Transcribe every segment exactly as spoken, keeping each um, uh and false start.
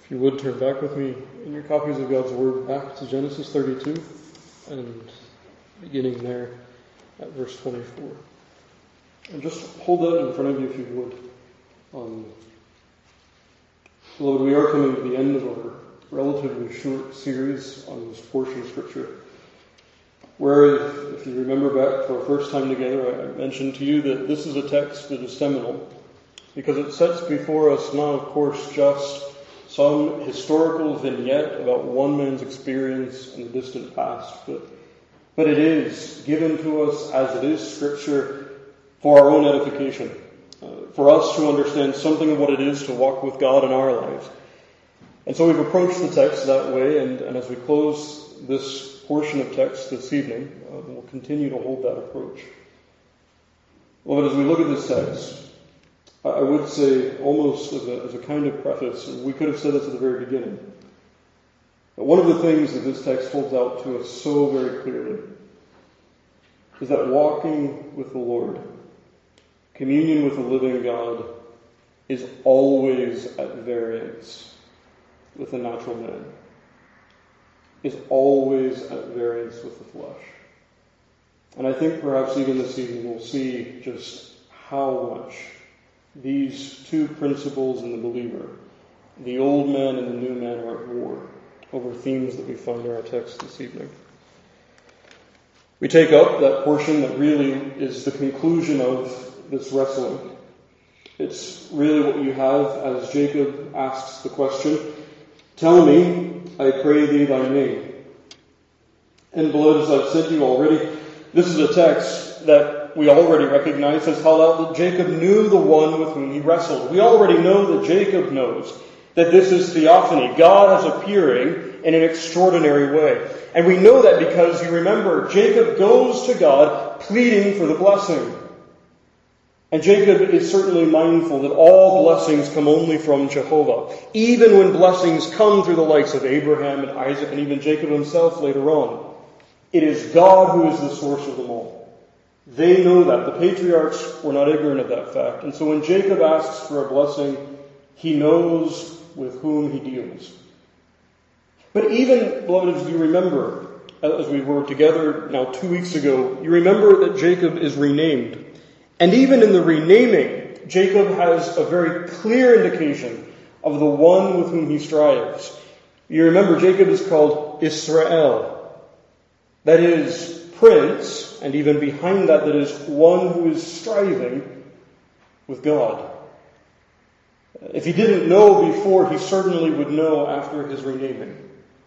If you would turn back with me in your copies of God's Word back to Genesis thirty-two and beginning there at verse twenty-four. And just hold that in front of you if you would. Um, Beloved, we are coming to the end of our relatively short series on this portion of Scripture, where, if, if you remember back to our first time together, I mentioned to you that this is a text that is seminal, because it sets before us not, of course, just some historical vignette about one man's experience in the distant past, but, but it is given to us as it is Scripture for our own edification, uh, for us to understand something of what it is to walk with God in our lives. And so we've approached the text that way, and, and as we close this portion of text this evening, uh, we'll continue to hold that approach. Well, but as we look at this text, I would say, almost as a, as a kind of preface, and we could have said this at the very beginning, but one of the things that this text holds out to us so very clearly is that walking with the Lord, communion with the living God, is always at variance with the natural man, is always at variance with the flesh. And I think perhaps even this evening we'll see just how much these two principles in the believer, the old man and the new man, are at war over themes that we find in our text this evening. We take up that portion that really is the conclusion of this wrestling. It's really what you have as Jacob asks the question, "Tell me, I pray thee, thy name." And beloved, as I've said to you already, this is a text that we already recognize has held out that Jacob knew the one with whom he wrestled. We already know that Jacob knows that this is theophany. God is appearing in an extraordinary way. And we know that because, you remember, Jacob goes to God pleading for the blessing. And Jacob is certainly mindful that all blessings come only from Jehovah, even when blessings come through the likes of Abraham and Isaac and even Jacob himself later on. It is God who is the source of them all. They know that. The patriarchs were not ignorant of that fact. And so when Jacob asks for a blessing, he knows with whom he deals. But even, beloved, as you remember, as we were together now two weeks ago, you remember that Jacob is renamed. And even in the renaming, Jacob has a very clear indication of the one with whom he strives. You remember Jacob is called Israel. That is, prince, and even behind that, that is one who is striving with God. If he didn't know before, he certainly would know after his renaming.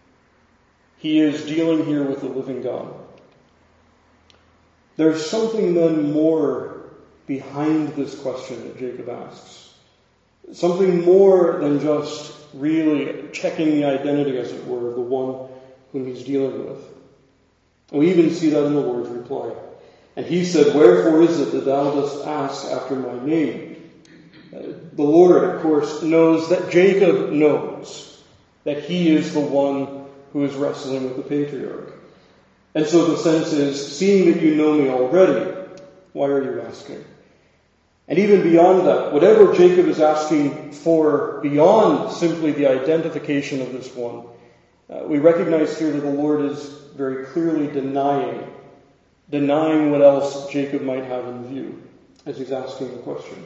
He is dealing here with the living God. There's something then more behind this question that Jacob asks. Something more than just really checking the identity, as it were, of the one whom he's dealing with. We even see that in the Lord's reply. And he said, "Wherefore is it that thou dost ask after my name?" Uh, the Lord, of course, knows that Jacob knows that he is the one who is wrestling with the patriarch. And so the sense is, seeing that you know me already, why are you asking? And even beyond that, whatever Jacob is asking for beyond simply the identification of this one, uh, we recognize here that the Lord is very clearly denying, denying what else Jacob might have in view as he's asking the question.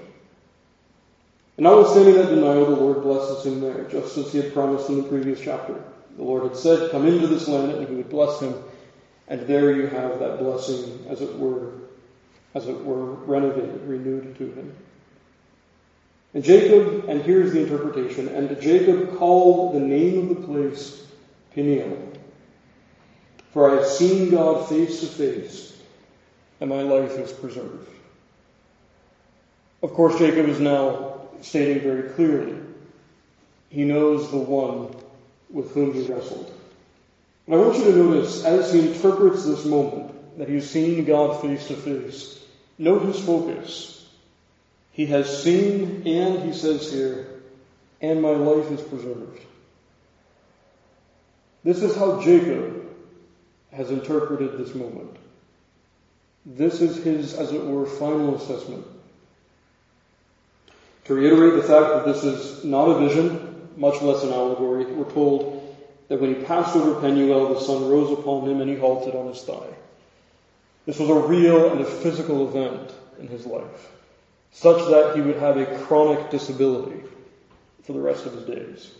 And notwithstanding that denial, the Lord blesses him there, just as he had promised in the previous chapter. The Lord had said, "Come into this land," and he would bless him. And there you have that blessing, as it were, as it were, renovated, renewed to him. And Jacob, and here's the interpretation, and Jacob called the name of the place Peniel. For I have seen God face to face, and my life is preserved. Of course, Jacob is now stating very clearly, he knows the one with whom he wrestled. And I want you to notice, as he interprets this moment, that he's seen God face to face, note his focus. He has seen, and he says here, and my life is preserved. This is how Jacob has interpreted this moment. This is his, as it were, final assessment. To reiterate the fact that this is not a vision, much less an allegory. We're told that when he passed over Penuel, the sun rose upon him and he halted on his thigh. This was a real and a physical event in his life, such that he would have a chronic disability for the rest of his days.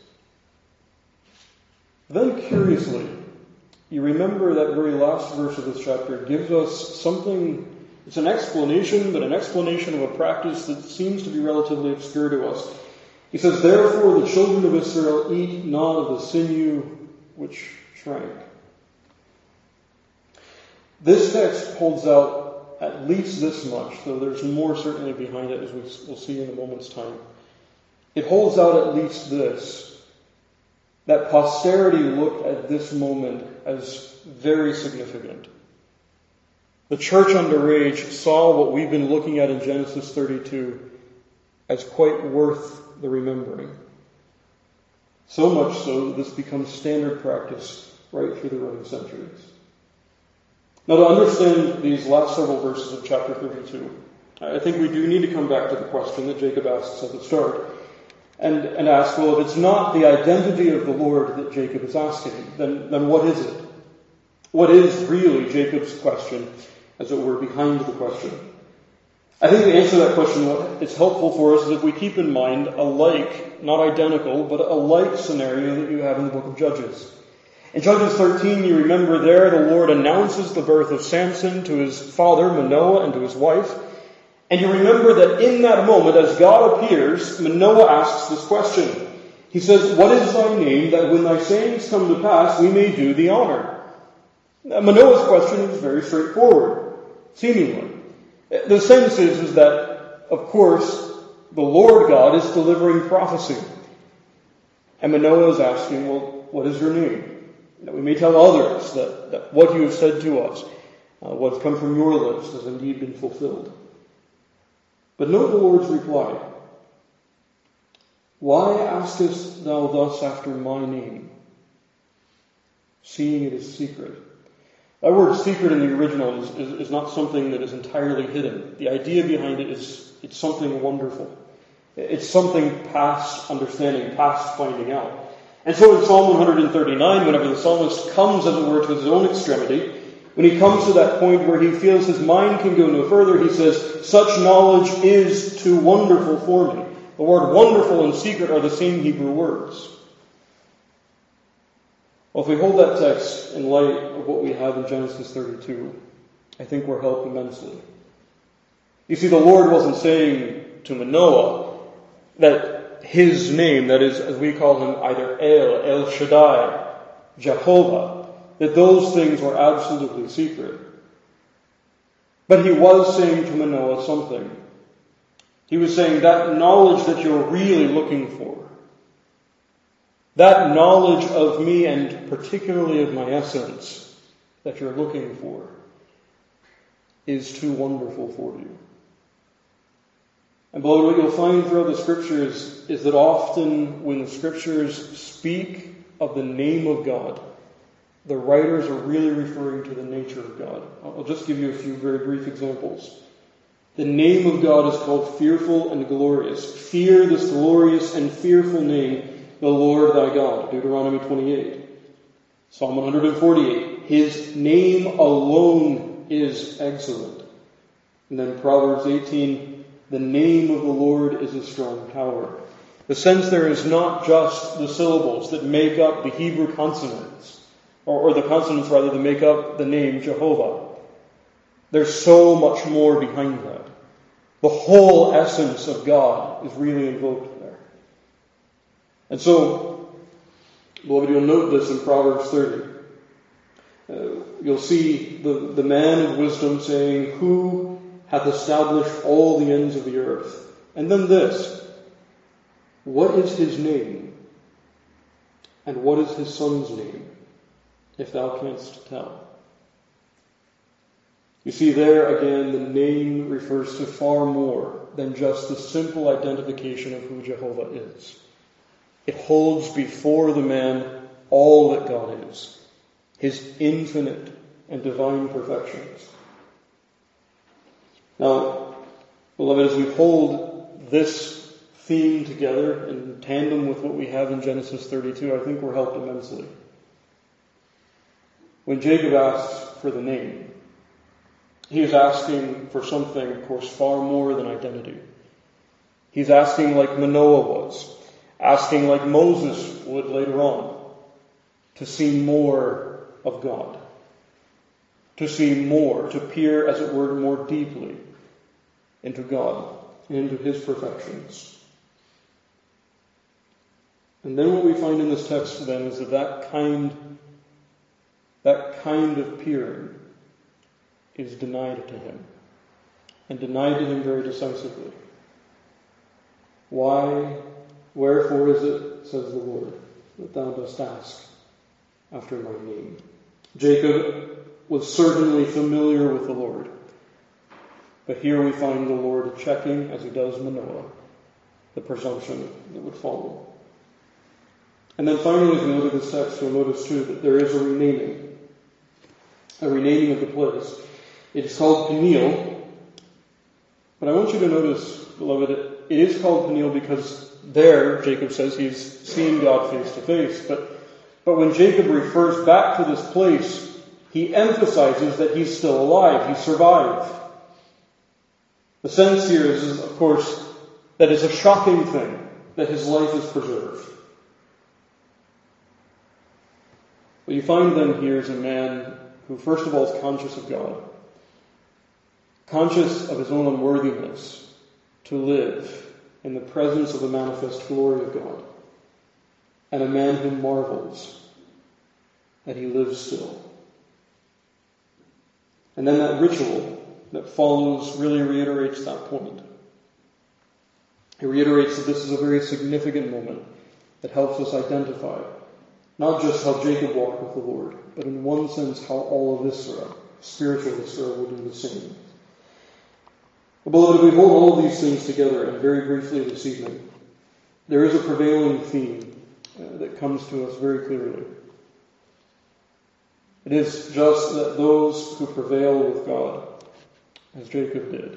Then, curiously, you remember that very last verse of this chapter gives us something. It's an explanation, but an explanation of a practice that seems to be relatively obscure to us. He says, "Therefore the children of Israel eat not of the sinew which shrank." This text holds out at least this much, though there's more certainly behind it, as we'll see in a moment's time. It holds out at least this, that posterity looked at this moment as very significant. The church under age saw what we've been looking at in Genesis thirty-two as quite worth the remembering. So much so that this becomes standard practice right through the running centuries. Now, to understand these last several verses of chapter thirty-two, I think we do need to come back to the question that Jacob asks at the start and, and ask, well, if it's not the identity of the Lord that Jacob is asking, then, then what is it? What is really Jacob's question, as it were, behind the question? I think to answer that question, what is helpful for us is if we keep in mind a like, not identical, but a like scenario that you have in the book of Judges. In Judges thirteen, you remember there the Lord announces the birth of Samson to his father Manoah and to his wife. And you remember that in that moment, as God appears, Manoah asks this question. He says, "What is thy name, that when thy sayings come to pass, we may do thee honor?" Now, Manoah's question is very straightforward, seemingly. The sense is, is that, of course, the Lord God is delivering prophecy. And Manoah is asking, well, what is your name? That we may tell others that, that what you have said to us, uh, what has come from your lips, has indeed been fulfilled. But note the Lord's reply. "Why askest thou thus after my name, seeing it is secret?" That word secret in the original is, is, is not something that is entirely hidden. The idea behind it is it's something wonderful. It's something past understanding, past finding out. And so in Psalm one thirty-nine, whenever the psalmist comes, as it were, to his own extremity, when he comes to that point where he feels his mind can go no further, he says, "Such knowledge is too wonderful for me." The word wonderful and secret are the same Hebrew words. Well, if we hold that text in light of what we have in Genesis thirty-two, I think we're helped immensely. You see, the Lord wasn't saying to Manoah that his name, that is, as we call him, either El, El Shaddai, Jehovah, that those things were absolutely secret. But he was saying to Manoah something. He was saying that knowledge that you're really looking for, that knowledge of me and particularly of my essence that you're looking for, is too wonderful for you. And beloved, what you'll find throughout the Scriptures is that often when the Scriptures speak of the name of God, the writers are really referring to the nature of God. I'll just give you a few very brief examples. The name of God is called fearful and glorious. Fear this glorious and fearful name, the Lord thy God. Deuteronomy twenty-eight. Psalm one forty-eight. His name alone is excellent. And then Proverbs eighteen. The name of the Lord is a strong tower. The sense there is not just the syllables that make up the Hebrew consonants, or, or the consonants rather that make up the name Jehovah. There's so much more behind that. The whole essence of God is really invoked there. And so, beloved, you'll note this in Proverbs thirty. Uh, you'll see the, the man of wisdom saying, "Who hath established all the ends of the earth?" And then this, "What is his name? And what is his son's name, if thou canst tell?" You see, there again, the name refers to far more than just the simple identification of who Jehovah is. It holds before the man all that God is, his infinite and divine perfections. Now, beloved, as we hold this theme together in tandem with what we have in Genesis thirty-two, I think we're helped immensely. When Jacob asks for the name, he is asking for something, of course, far more than identity. He's asking like Manoah was, asking like Moses would later on, to see more of God, to see more, to peer, as it were, more deeply into God and into His perfections. And then what we find in this text then is that that kind, that kind of peering is denied to him, and denied to him very decisively. Why, wherefore is it, says the Lord, that thou dost ask after my name? Jacob was certainly familiar with the Lord, but here we find the Lord checking, as he does Manoah, the presumption that would follow. And then finally, as we look at this text, we'll notice too that there is a renaming, a renaming of the place. It is called Peniel, but I want you to notice, beloved, it, it is called Peniel because there, Jacob says, he's seen God face to face. But, but when Jacob refers back to this place, he emphasizes that he's still alive, he survived. The sense here is, is, of course, that it's a shocking thing that his life is preserved. What you find then here is a man who, first of all, is conscious of God, conscious of his own unworthiness to live in the presence of the manifest glory of God, and a man who marvels that he lives still. And then that ritual that follows really reiterates that point. It reiterates that this is a very significant moment that helps us identify not just how Jacob walked with the Lord, but in one sense how all of Israel, spiritual Israel, will do the same. Well, beloved, we hold all of these things together, and very briefly this evening, there is a prevailing theme uh, that comes to us very clearly. It is just that those who prevail with God, as Jacob did,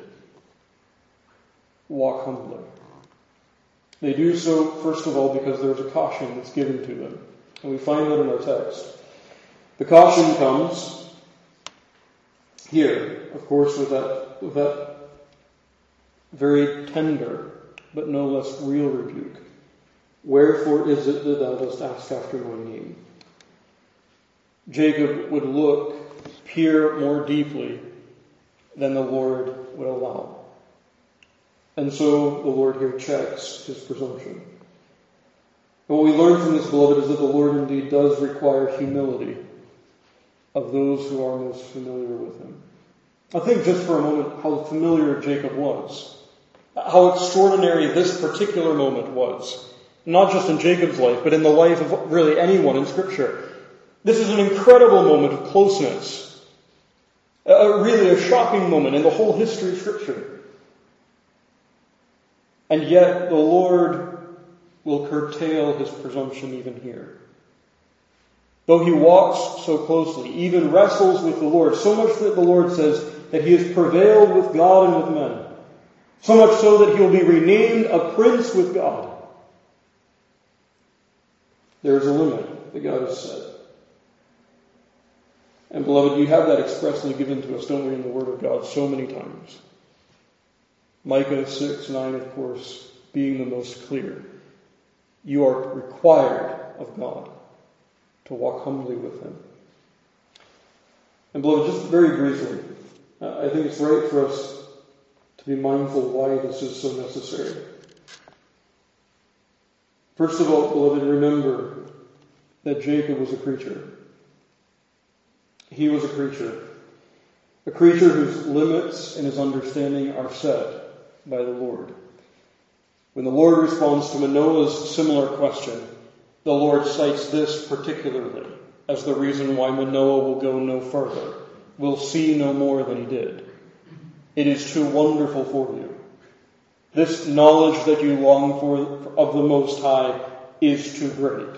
walk humbly. They do so, first of all, because there's a caution that's given to them. And we find that in our text. The caution comes here, of course, with that, with that very tender, but no less real rebuke. Wherefore is it that thou dost ask after my name? Jacob would look, peer more deeply than the Lord would allow. And so the Lord here checks his presumption. And what we learn from this, beloved, is that the Lord indeed does require humility of those who are most familiar with him. I think just for a moment how familiar Jacob was, how extraordinary this particular moment was, not just in Jacob's life, but in the life of really anyone in Scripture. This is an incredible moment of closeness, a, really a shocking moment in the whole history of Scripture. And yet the Lord will curtail his presumption even here. Though he walks so closely, even wrestles with the Lord, so much that the Lord says that he has prevailed with God and with men, so much so that he will be renamed a prince with God. There is a limit that God has set. And beloved, you have that expressly given to us, don't we, in the Word of God so many times. Micah six nine, of course, being the most clear. You are required of God to walk humbly with him. And beloved, just very briefly, uh, I think it's right for us to be mindful why this is so necessary. First of all, beloved, remember that Jacob was a creature. He was a creature. A creature whose limits in his understanding are set by the Lord. When the Lord responds to Manoah's similar question, the Lord cites this particularly as the reason why Manoah will go no further, will see no more than he did. It is too wonderful for you. This knowledge that you long for of the Most High is too great.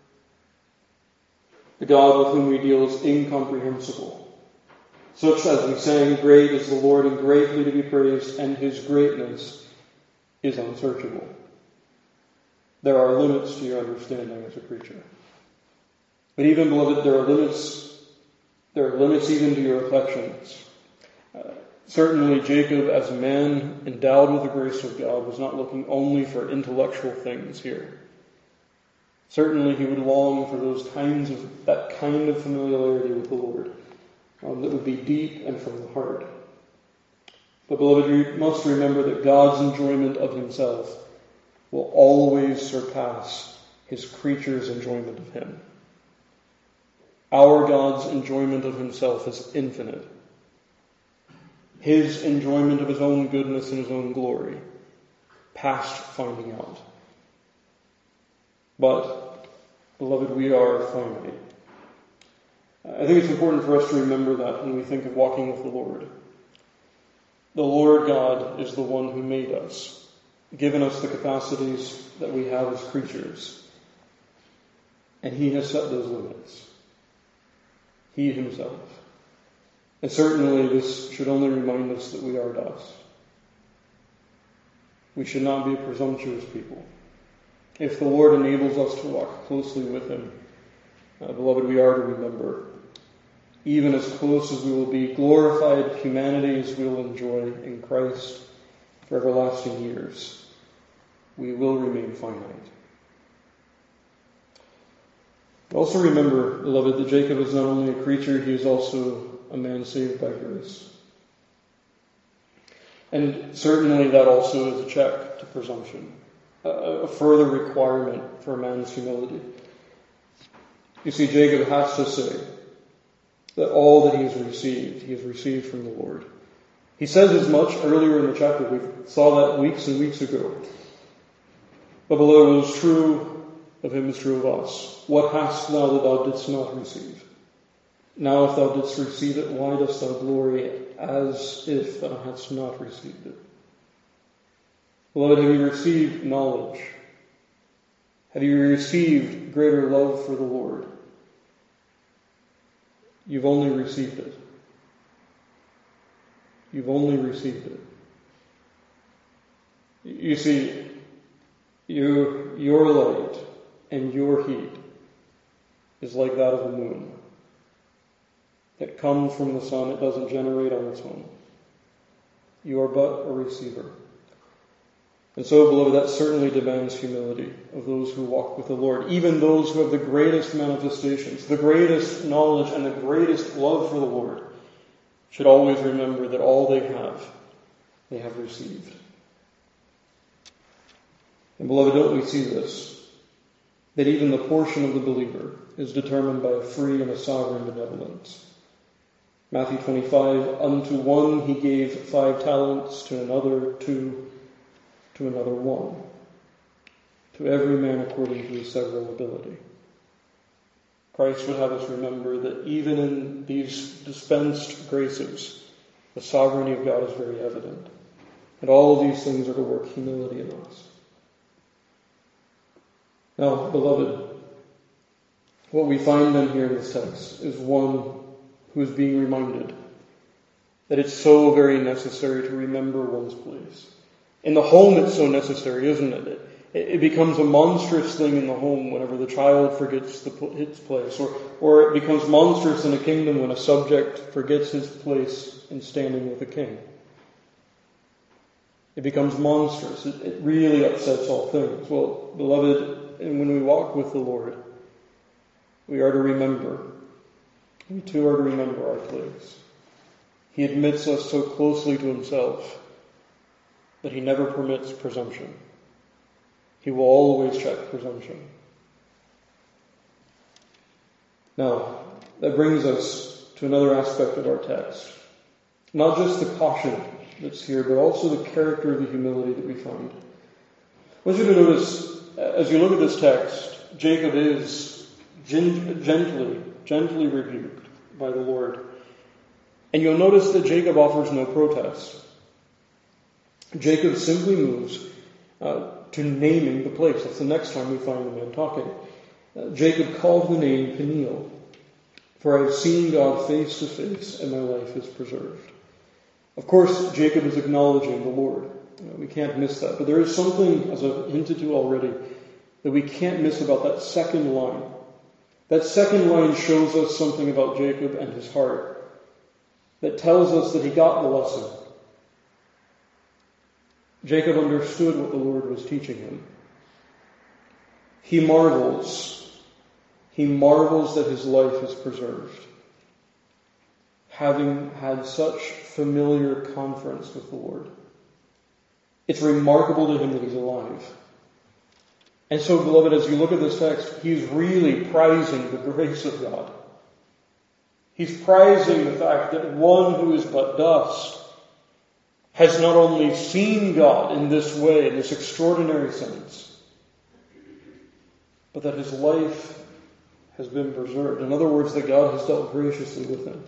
The God with whom we deal is incomprehensible. Such as we sang, great is the Lord and greatly to be praised, and his greatness is unsearchable. there are limits to your understanding as a creature. But even, beloved, there are limits, there are limits even to your affections. Uh, certainly Jacob, as a man endowed with the grace of God, was not looking only for intellectual things here. Certainly he would long for those kinds of, that kind of familiarity with the Lord um, that would be deep and from the heart. But beloved, you must remember that God's enjoyment of himself will always surpass his creature's enjoyment of him. Our God's enjoyment of himself is infinite. His enjoyment of his own goodness and his own glory, past finding out. But, beloved, we are finite. I think it's important for us to remember that when we think of walking with the Lord. The Lord God is the one who made us, given us the capacities that we have as creatures. And he has set those limits. He himself. And certainly this should only remind us that we are dust. We should not be a presumptuous people. If the Lord enables us to walk closely with him, uh, beloved, we are to remember, even as close as we will be, glorified humanity as we will enjoy in Christ for everlasting years, we will remain finite. Also remember, beloved, that Jacob is not only a creature, he is also a man saved by grace. And certainly that also is a check to presumption, a further requirement for a man's humility. You see, Jacob has to say that all that he has received, he has received from the Lord. He says as much earlier in the chapter. We saw that weeks and weeks ago. But beloved, what is true of him is true of us. What hast thou that thou didst not receive? Now if thou didst receive it, why dost thou glory as if thou hadst not received it? Beloved, have you received knowledge? Have you received greater love for the Lord? You've only received it. You've only received it. You see, you, your light and your heat is like that of the moon. It comes from the sun. It doesn't generate on its own. You are but a receiver. And so, beloved, that certainly demands humility of those who walk with the Lord, even those who have the greatest manifestations, the greatest knowledge, and the greatest love for the Lord, should always remember that all they have, they have received. And beloved, don't we see this? That even the portion of the believer is determined by a free and a sovereign benevolence. Matthew twenty-five, unto one he gave five talents, to another two, to another one, to every man according to his several ability. Christ would have us remember that even in these dispensed graces, the sovereignty of God is very evident. And all of these things are to work humility in us. Now, beloved, what we find then here in this text is one who is being reminded that it's so very necessary to remember one's place. In the home it's so necessary, isn't it? It, it becomes a monstrous thing in the home whenever the child forgets the, its place. Or, or it becomes monstrous in a kingdom when a subject forgets his place in standing with a king. It becomes monstrous. It, it really upsets all things. Well, beloved, and when we walk with the Lord, we are to remember. We too are to remember our place. He admits us so closely to himself that he never permits presumption. He will always check presumption. Now, that brings us to another aspect of our text. Not just the caution that's here, but also the character of the humility that we find. I want you to notice, as you look at this text, Jacob is gently, gently rebuked by the Lord. And you'll notice that Jacob offers no protest. Jacob simply moves uh, to naming the place. That's the next time we find the man talking. Uh, Jacob called the name Peniel, for I have seen God face to face, and my life is preserved. Of course, Jacob is acknowledging the Lord. You know, we can't miss that. But there is something, as I've hinted to already, that we can't miss about that second line. That second line shows us something about Jacob and his heart that tells us that he got the lesson. Jacob understood what the Lord was teaching him. He marvels. He marvels that his life is preserved, having had such familiar conference with the Lord. It's remarkable to him that he's alive. And so, beloved, as you look at this text, he's really prizing the grace of God. He's prizing the fact that one who is but dust has not only seen God in this way, in this extraordinary sense, but that his life has been preserved. In other words, that God has dealt graciously with him.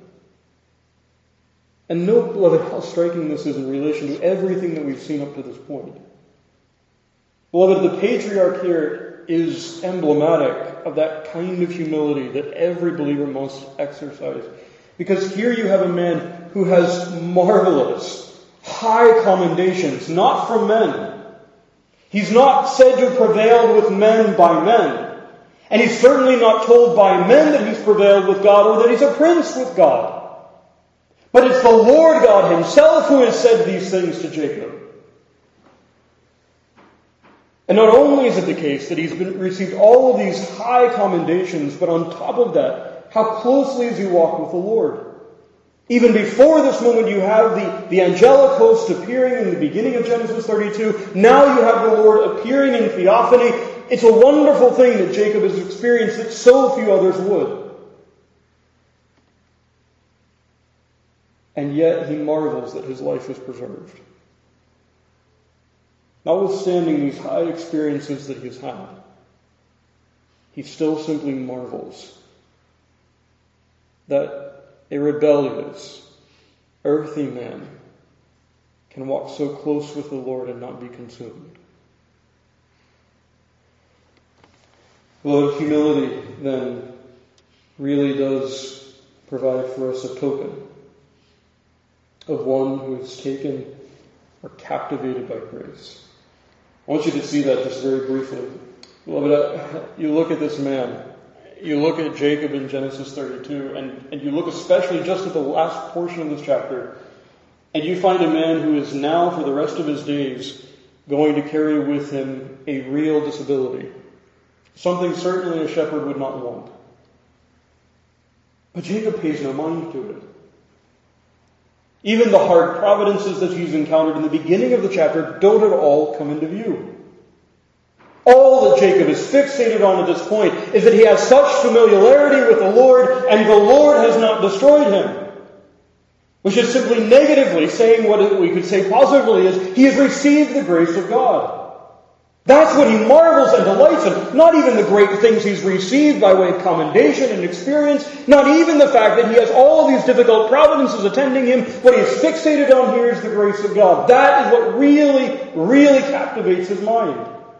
And note, beloved, how striking this is in relation to everything that we've seen up to this point. Beloved, the patriarch here is emblematic of that kind of humility that every believer must exercise. Because here you have a man who has marvelous, high commendations, not from men. He's not said to have prevailed with men by men. And he's certainly not told by men that he's prevailed with God or that he's a prince with God. But it's the Lord God himself who has said these things to Jacob. And not only is it the case that he's been, received all of these high commendations, but on top of that, how closely has he walked with the Lord? Even before this moment, you have the, the angelic host appearing in the beginning of Genesis thirty-two. Now you have the Lord appearing in theophany. It's a wonderful thing that Jacob has experienced that so few others would. And yet he marvels that his life is preserved. Notwithstanding these high experiences that he's had, he still simply marvels that a rebellious, earthy man can walk so close with the Lord and not be consumed. Well, humility, then, really does provide for us a token of one who is taken or captivated by grace. I want you to see that just very briefly. Beloved, you look at this man, you look at Jacob in Genesis thirty-two, and, and you look especially just at the last portion of this chapter, and you find a man who is now, for the rest of his days, going to carry with him a real disability. Something certainly a shepherd would not want. But Jacob pays no mind to it. Even the hard providences that he's encountered in the beginning of the chapter don't at all come into view. All that Jacob is fixated on at this point is that he has such familiarity with the Lord, and the Lord has not destroyed him. Which is simply negatively saying what we could say positively is, he has received the grace of God. That's what he marvels and delights in. Not even the great things he's received by way of commendation and experience. Not even the fact that he has all of these difficult providences attending him. What he is fixated on here is the grace of God. That is what really, really captivates his mind.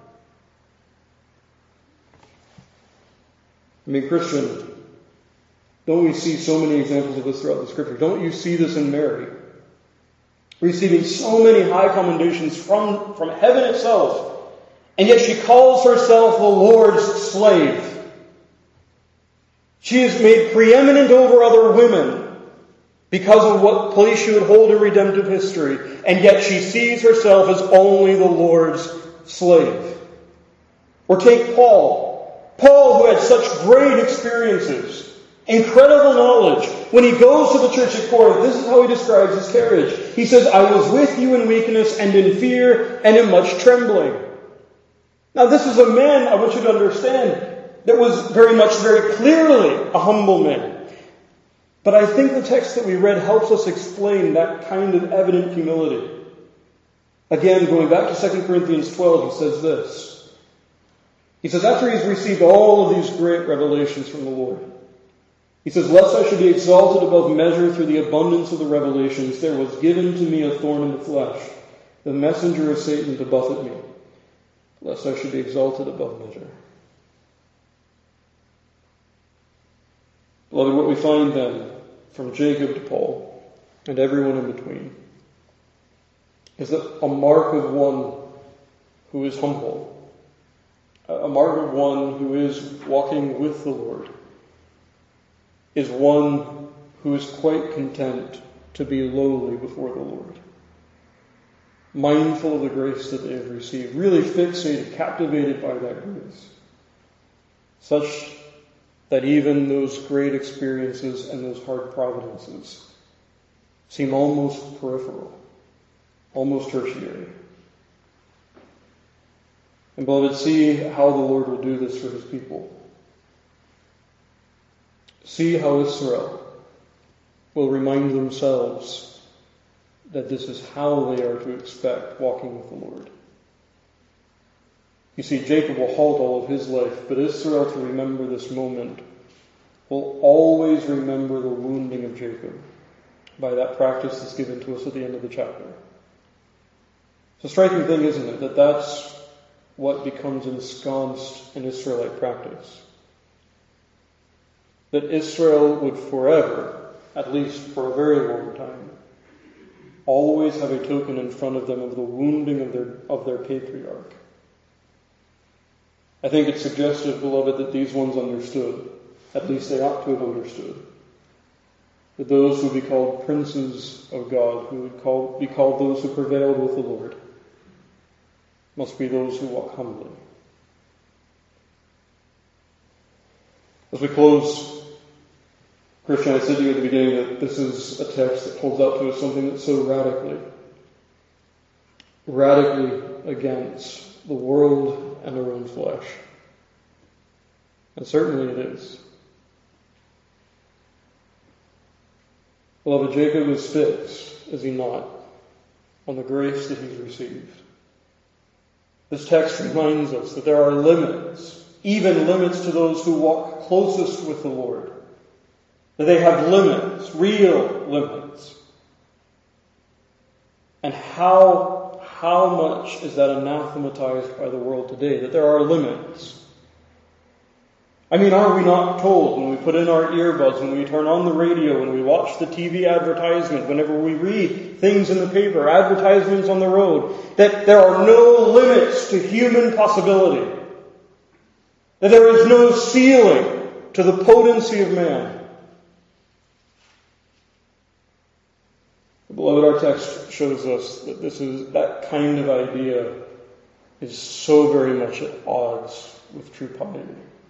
I mean, Christian, don't we see so many examples of this throughout the Scripture? Don't you see this in Mary? Receiving so many high commendations from, from heaven itself. And yet she calls herself the Lord's slave. She is made preeminent over other women because of what place she would hold in redemptive history. And yet she sees herself as only the Lord's slave. Or take Paul. Paul, who had such great experiences, incredible knowledge. When he goes to the church at Corinth, this is how he describes his carriage. He says, I was with you in weakness and in fear and in much trembling. Now, this is a man, I want you to understand, that was very much, very clearly a humble man. But I think the text that we read helps us explain that kind of evident humility. Again, going back to Second Corinthians twelve, he says this. He says, after he's received all of these great revelations from the Lord, he says, lest I should be exalted above measure through the abundance of the revelations, there was given to me a thorn in the flesh, the messenger of Satan to buffet me, lest I should be exalted above measure. Beloved, what we find then, from Jacob to Paul, and everyone in between, is that a mark of one who is humble A mark of one who is walking with the Lord is one who is quite content to be lowly before the Lord, mindful of the grace that they have received, really fixated, captivated by that grace, such that even those great experiences and those hard providences seem almost peripheral, almost tertiary. And beloved, see how the Lord will do this for his people. See how Israel will remind themselves that this is how they are to expect walking with the Lord. You see, Jacob will halt all of his life, but Israel, to remember this moment, will always remember the wounding of Jacob by that practice that's given to us at the end of the chapter. It's a striking thing, isn't it, that that's what becomes ensconced in Israelite practice. That Israel would forever, at least for a very long time, always have a token in front of them of the wounding of their, of their patriarch. I think it's suggestive, beloved, that these ones understood, at least they ought to have understood, that those who would be called princes of God, who would call, be called those who prevailed with the Lord, must be those who walk humbly. As we close, Christian, I said to you at the beginning that this is a text that holds out to us something that's so radically, radically against the world and our own flesh. And certainly it is. Beloved, Jacob is fixed, is he not, on the grace that he's received. This text reminds us that there are limits, even limits to those who walk closest with the Lord. That they have limits, real limits. And how, how much is that anathematized by the world today? That there are limits. I mean, are we not told when we put in our earbuds, when we turn on the radio, when we watch the T V advertisement, whenever we read things in the paper, advertisements on the road, that there are no limits to human possibility? That there is no ceiling to the potency of man? Beloved, our text shows us that this is, that kind of idea is so very much at odds with true piety.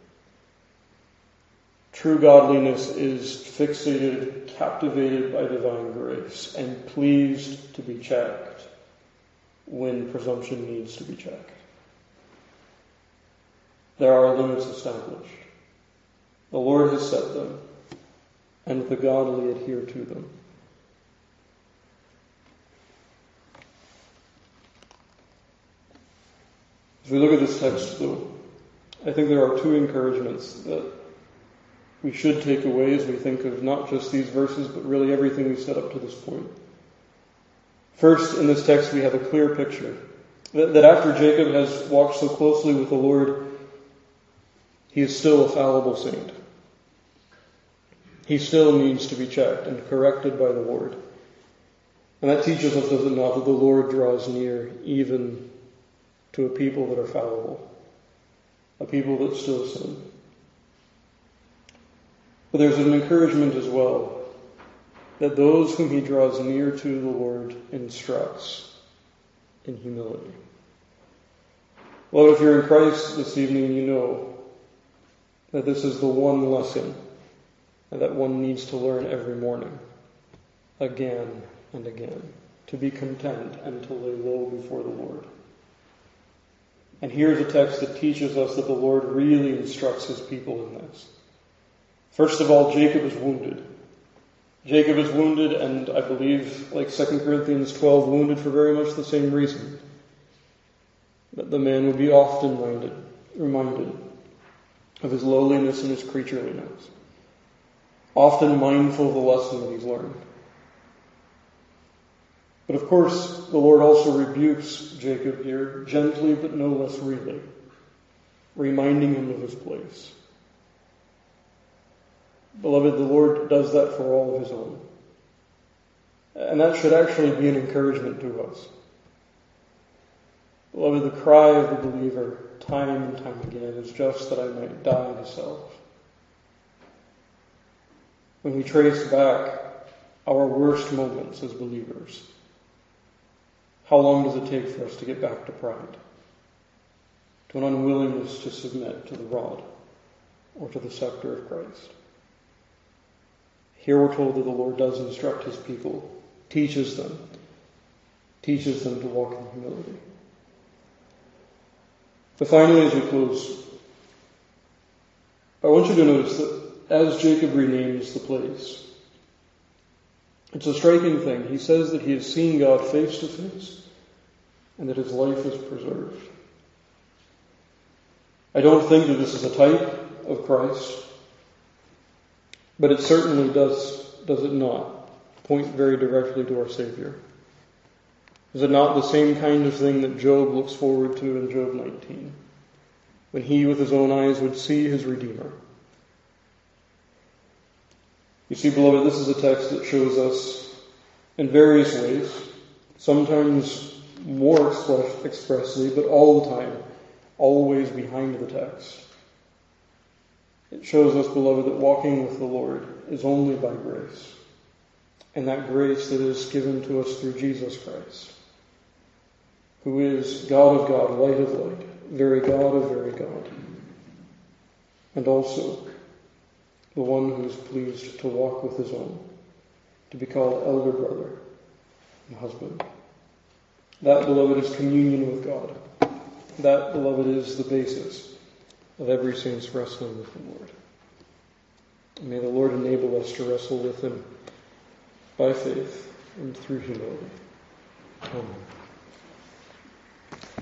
True godliness is fixated, captivated by divine grace, and pleased to be checked when presumption needs to be checked. There are limits established. The Lord has set them, and the godly adhere to them. As we look at this text, though, I think there are two encouragements that we should take away as we think of not just these verses, but really everything we've said up to this point. First, in this text, we have a clear picture that, that after Jacob has walked so closely with the Lord, he is still a fallible saint. He still needs to be checked and corrected by the Lord. And that teaches us, does it not, that the Lord draws near even to a people that are fallible, a people that still sin. But there's an encouragement as well that those whom he draws near to, the Lord instructs in humility. Well, if you're in Christ this evening, you know that this is the one lesson that one needs to learn every morning, again and again, to be content and to lay low before the Lord. And here's a text that teaches us that the Lord really instructs his people in this. First of all, Jacob is wounded. Jacob is wounded, and I believe, like Second Corinthians twelve, wounded for very much the same reason. That the man would be often minded, reminded of his lowliness and his creatureliness. Often mindful of the lesson that he's learned. But of course, the Lord also rebukes Jacob here, gently but no less really, reminding him of his place. Beloved, the Lord does that for all of his own. And that should actually be an encouragement to us. Beloved, the cry of the believer time and time again is just that I might die to self. When we trace back our worst moments as believers, how long does it take for us to get back to pride? To an unwillingness to submit to the rod or to the scepter of Christ? Here we're told that the Lord does instruct his people, teaches them, teaches them to walk in humility. But finally, as we close, I want you to notice that as Jacob renames the place, it's a striking thing. He says that he has seen God face to face and that his life is preserved. I don't think that this is a type of Christ, but it certainly does, does it not, point very directly to our Savior. Is it not the same kind of thing that Job looks forward to in Job nineteen, when he with his own eyes would see his Redeemer? You see, beloved, this is a text that shows us in various ways, sometimes more express, expressly, but all the time, always behind the text. It shows us, beloved, that walking with the Lord is only by grace, and that grace that is given to us through Jesus Christ, who is God of God, light of light, very God of very God, and also the one who is pleased to walk with his own, to be called elder brother and husband. That, beloved, is communion with God. That, beloved, is the basis of every saint's wrestling with the Lord. And may the Lord enable us to wrestle with him by faith and through humility. Amen.